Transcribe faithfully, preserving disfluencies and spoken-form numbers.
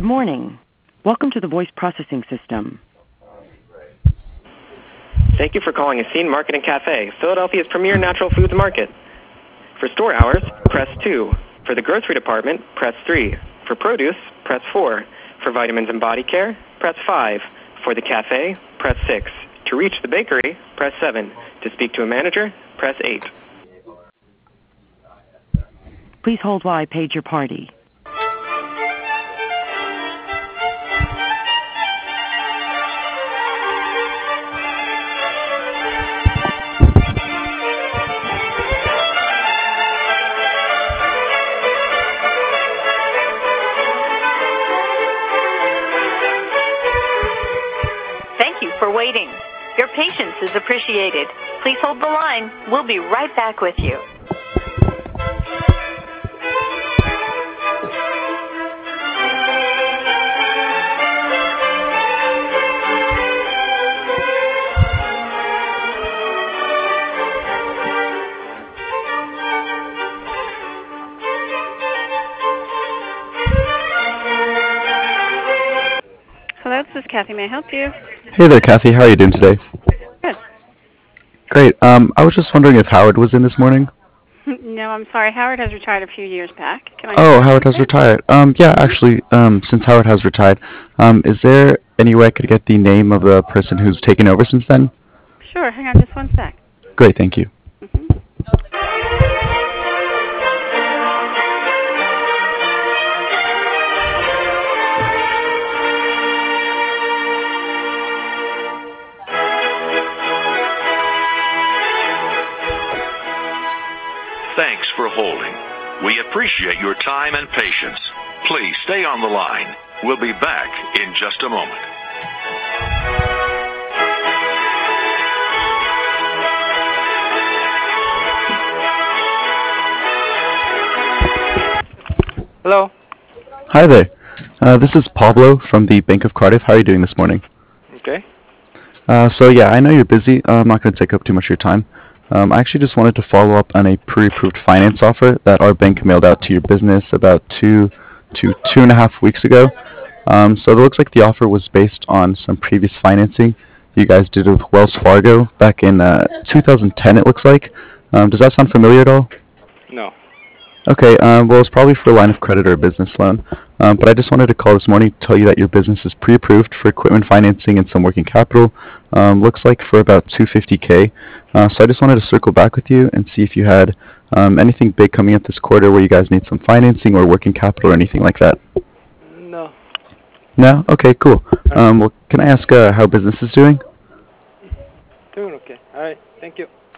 Good morning. Welcome to the voice processing system. Thank you for calling Essene Market and Cafe, Philadelphia's premier natural foods market. For store hours, press two. For the grocery department, press three. For produce, press four. For vitamins and body care, press five. For the cafe, press six. To reach the bakery, press seven. To speak to a manager, press eight. Please hold while I page your party. Thank you for waiting. Your patience is appreciated. Please hold the line. We'll be right back with you. Hello, this is Kathy. May I help you? Hey there, Kathy. How are you doing today? Good. Great. Um, I was just wondering if Howard was in this morning. No, I'm sorry. Howard has retired a few years back. Can I Oh, Howard has retired. Um, yeah, actually, um, since Howard has retired, um, is there any way I could get the name of the person who's taken over since then? Sure. Hang on just one sec. Great, thank you. Mm-hmm. Thanks for holding. We appreciate your time and patience. Please stay on the line. We'll be back in just a moment. Hello. Hi there. Uh, this is Pablo from the Bank of Cardiff. How are you doing this morning? Okay. Uh, so yeah, I know you're busy. Uh, I'm not going to take up too much of your time. Um, I actually just wanted to follow up on a pre-approved finance offer that our bank mailed out to your business about two to two and a half weeks ago. Um, so it looks like the offer was based on some previous financing you guys did with Wells Fargo back in uh, two thousand ten, it looks like. Um, does that sound familiar at all? No. Okay, um, well, it's probably for a line of credit or a business loan. Um, but I just wanted to call this morning to tell you that your business is pre-approved for equipment financing and some working capital. Um, looks like for about two hundred fifty K. Uh, so I just wanted to circle back with you and see if you had um, anything big coming up this quarter where you guys need some financing or working capital or anything like that. No. No? Okay, cool. Um, well, can I ask uh, how business is doing? Doing okay. All right. Thank you.